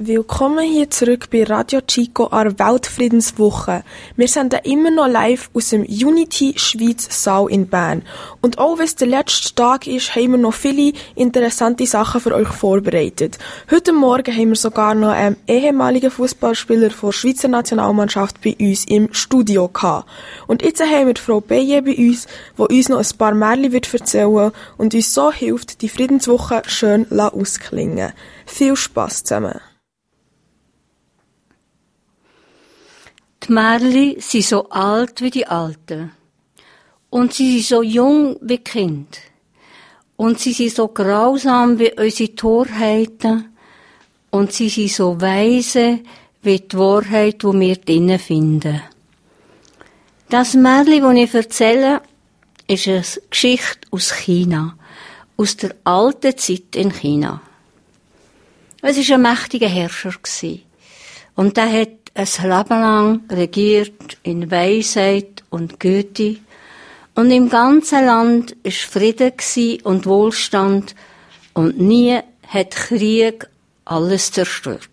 Willkommen hier zurück bei Radio Chico an der Weltfriedenswoche. Wir sind immer noch live aus dem Unity Schweiz Saal in Bern. Und auch wenn es der letzte Tag ist, haben wir noch viele interessante Sachen für euch vorbereitet. Heute Morgen haben wir sogar noch einen ehemaligen Fußballspieler der Schweizer Nationalmannschaft bei uns im Studio gehabt. Und jetzt haben wir Frau Beje bei uns, die uns noch ein paar Märchen erzählen wird und uns so hilft, die Friedenswoche schön ausklingen. Viel Spass zusammen. Die Märchen sind so alt wie die Alten. Und sie sind so jung wie die Kinder. Und sie sind so grausam wie unsere Torheiten. Und sie sind so weise wie die Wahrheit, die wir drinnen finden. Das Märchen, das ich erzähle, ist eine Geschichte aus China. Aus der alten Zeit in China. Es war ein mächtiger Herrscher. Und der hat ein Leben lang regiert in Weisheit und Güte. Und im ganzen Land war Frieden und Wohlstand. Und nie hat Krieg alles zerstört.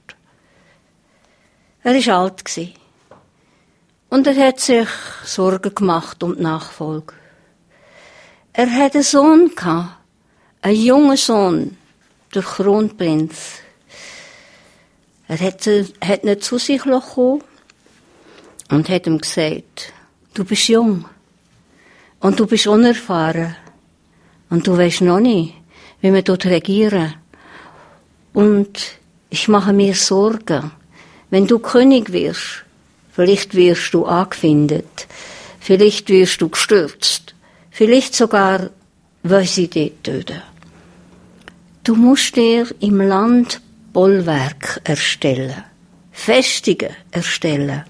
Er war alt. Und er hat sich Sorgen gemacht um die Nachfolge. Er hatte einen Sohn, einen jungen Sohn, der Kronprinz. Er hat ihn zu sich gekommen und hat ihm gesagt, du bist jung und du bist unerfahren und du weisst noch nicht, wie man dort regieren. Und ich mache mir Sorgen, wenn du König wirst, vielleicht wirst du angefindet, vielleicht wirst du gestürzt, vielleicht sogar wollen sie dich töten. Du musst dir im Land Bollwerk erstellen, Festungen erstellen.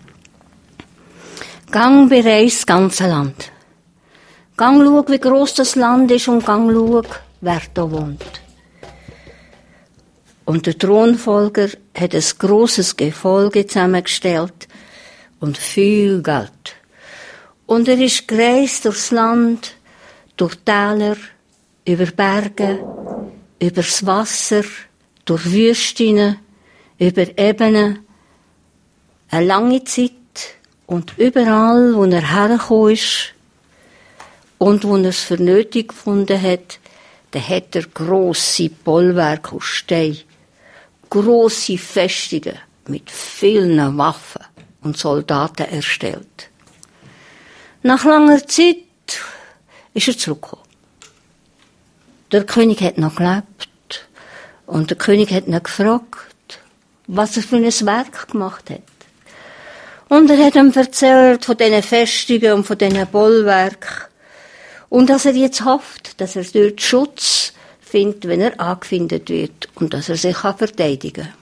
Gang bereis das ganze Land. Gang schau, wie gross das Land ist und gang schau, wer da wohnt. Und der Thronfolger hat ein grosses Gefolge zusammengestellt und viel Geld. Und er ist gereist durchs Land, durch Täler, über Berge, übers Wasser, durch Wüsten, über Ebenen, eine lange Zeit und überall, wo er hergekommen ist und wo er es für nötig gefunden hat, da hat er grosse Bollwerke aus Stein, grosse Festungen mit vielen Waffen und Soldaten erstellt. Nach langer Zeit ist er zurückgekommen. Der König hat noch gelebt. Und der König hat ihn gefragt, was er für ein Werk gemacht hat. Und er hat ihm erzählt von diesen Festungen und von diesen Bollwerken. Und dass er jetzt hofft, dass er dort Schutz findet, wenn er angefindet wird. Und dass er sich verteidigen kann.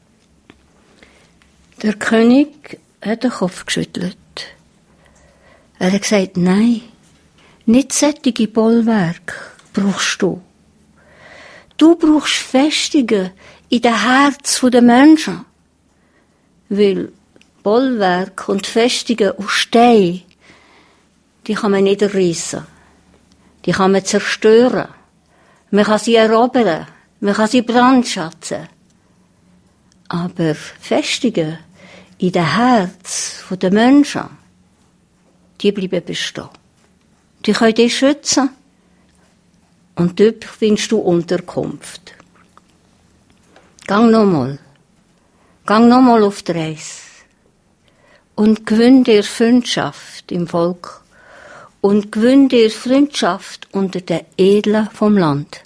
Der König hat den Kopf geschüttelt. Er hat gesagt, nein, nicht solche Bollwerke brauchst du. Du brauchst Festungen in den Herzen der Menschen. Weil Bollwerke und Festungen aus Stein, die kann man nicht erreissen. Die kann man zerstören. Man kann sie erobern. Man kann sie brandschatzen. Aber Festungen in den Herzen der Menschen, die bleiben bestehen. Die können dich schützen. Und dort findest du Unterkunft. Gang nochmal auf die Reise. Und gewinn dir Freundschaft im Volk. Und gewinn dir Freundschaft unter den Edlen vom Land.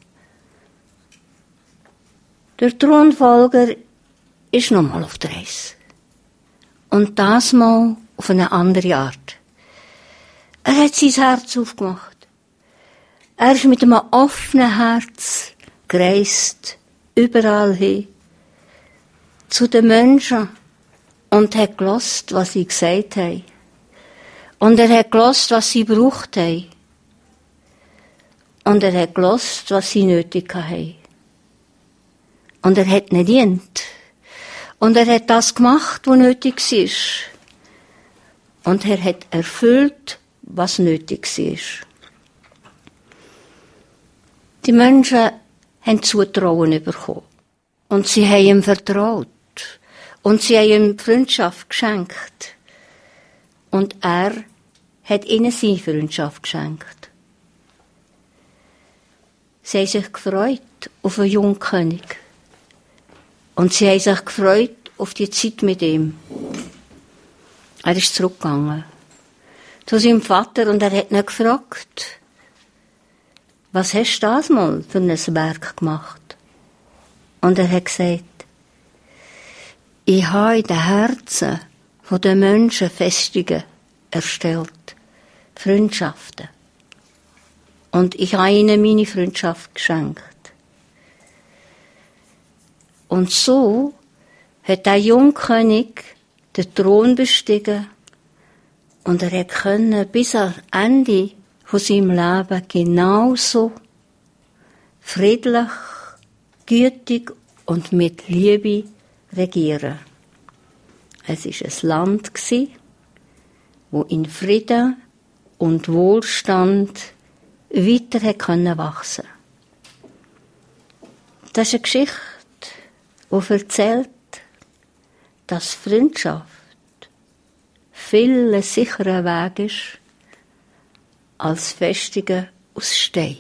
Der Thronfolger ist nochmal auf die Reise. Und das mal auf eine andere Art. Er hat sein Herz aufgemacht. Er ist mit einem offenen Herz gereist, überall hin, zu den Menschen und hat gehört, was sie gesagt haben. Und er hat gehört, was sie gebraucht haben. Und er hat gehört, was sie nötig haben. Und er hat nicht gedient. Und er hat das gemacht, was nötig war. Und er hat erfüllt, was nötig war. Die Menschen haben Zutrauen bekommen. Und sie haben ihm vertraut. Und sie haben ihm Freundschaft geschenkt. Und er hat ihnen seine Freundschaft geschenkt. Sie haben sich gefreut auf einen Jungkönig. Und sie haben sich gefreut auf die Zeit mit ihm. Er ist zurückgegangen zu seinem Vater und er hat ihn gefragt, was hast du das mal für ein Werk gemacht? Und er hat gesagt, ich habe in den Herzen der Menschen Festungen erstellt, Freundschaften. Und ich habe ihnen meine Freundschaft geschenkt. Und so hat der Jungkönig den Thron bestiegen und er konnte bis ans Ende von seinem Leben genauso friedlich, gütig und mit Liebe regieren. Es war ein Land, wo in Frieden und Wohlstand weiter wachsen konnte. Das ist eine Geschichte, die erzählt, dass Freundschaft viel ein sicherer Weg ist als Festungen aus Stein.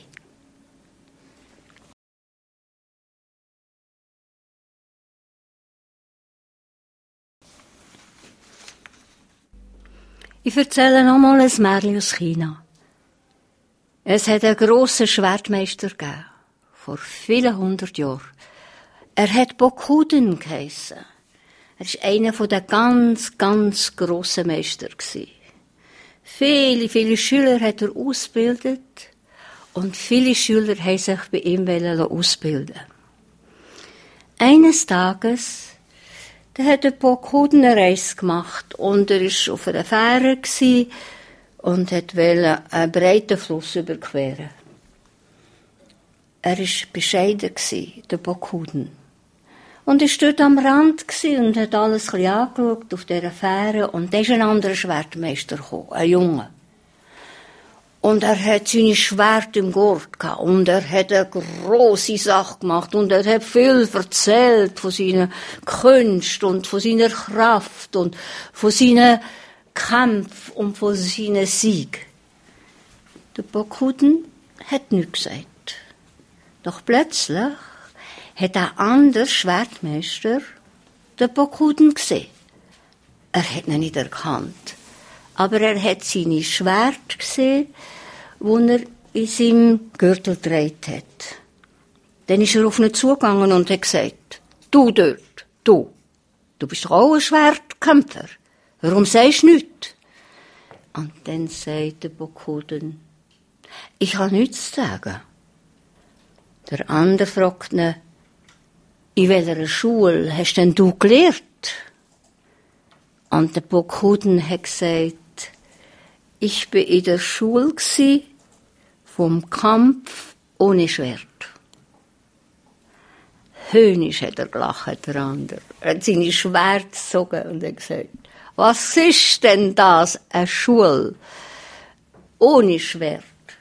Ich erzähle nochmal ein Märchen aus China. Es hat einen grossen Schwertmeister gegeben, vor vielen 100 Jahren. Er hat Bokuden geheissen. Er war einer der ganz, ganz grossen Meister. Viele, viele Schüler hat er ausgebildet und viele Schüler haben sich bei ihm ausbilden. Eines Tages, da hat der Bokuden eine Reise gemacht und er war auf einer Fähre und wollte einen breiten Fluss überqueren. Er war bescheiden, der Bokuden. Und er war dort am Rand und hat alles ein bisschen angeschaut auf dieser Fähre. Und da ist ein anderer Schwertmeister gekommen, ein Junge. Und er hat seine Schwert im Gurt gehabt. Und er hat eine grosse Sache gemacht. Und er hat viel erzählt von seiner Kunst und von seiner Kraft und von seinen Kämpfen und von seinen Siegen. Der Bokuden hat nichts gesagt. Doch plötzlich hat ein anderer Schwertmeister den Bokuden gesehen. Er hat ihn nicht erkannt. Aber er hat seine Schwert gesehen, die er in seinem Gürtel getragen hat. Dann ist er auf ihn zugegangen und hat gesagt, du dort, du bist doch auch ein Schwertkämpfer. Warum sagst du nichts? Und dann sagt der Bokuden, ich habe nichts zu sagen. Der andere fragt ihn, in welcher Schule hast denn du gelehrt? Und der Bokuden hat gesagt, ich bin in der Schule vom Kampf ohne Schwert. Höhnisch hat er gelacht, der andere. Er hat seine Schwert gezogen und hat gesagt, was ist denn das, eine Schule ohne Schwert?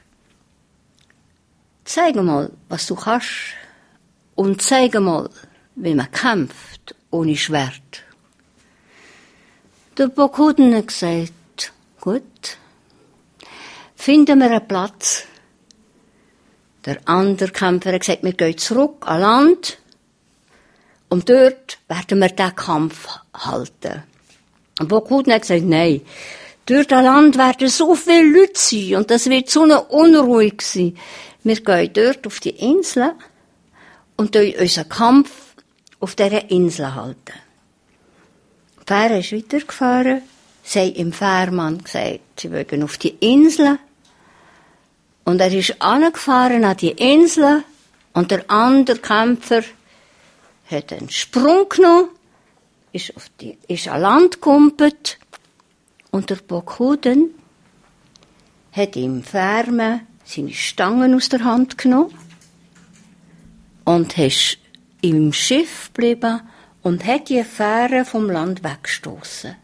Zeig mal, was du kannst. Und zeig mal, wie man kämpft ohne Schwert. Der Bokuden hat gesagt, gut, finden wir einen Platz. Der andere Kämpfer hat gesagt, wir gehen zurück an Land und dort werden wir diesen Kampf halten. Der Bokuden hat gesagt, nein, dort an Land werden so viele Leute sein und das wird so eine Unruhe sein. Wir gehen dort auf die Insel und unseren Kampf auf dieser Insel halten. Die Fähre ist weitergefahren. Sie haben im Fährmann gesagt, sie wollen auf die Insel. Und er ist angefahren an die Insel und der andere Kämpfer hat einen Sprung genommen, ist an Land gekumpelt und der Bokuden hat im Fährmann seine Stangen aus der Hand genommen und ist im Schiff geblieben und hat die Fähre vom Land weggestoßen.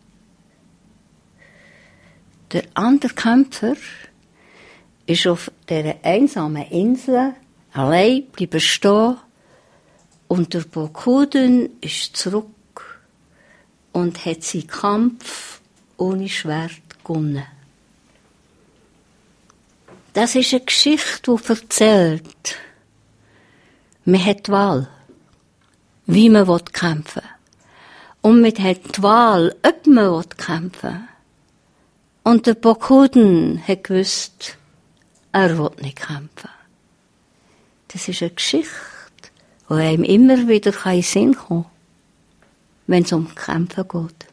Der andere Kämpfer ist auf dieser einsamen Insel allein geblieben stehen und der Bokuden ist zurück und hat seinen Kampf ohne Schwert gewonnen. Das ist eine Geschichte, die erzählt, man hat die Wahl, wie man kämpfen will. Und man hat die Wahl, ob man kämpfen will. Und der Bokuden hat gewusst, er will nicht kämpfen. Das ist eine Geschichte, die einem immer wieder in den Sinn kommt, wenn es um Kämpfen geht.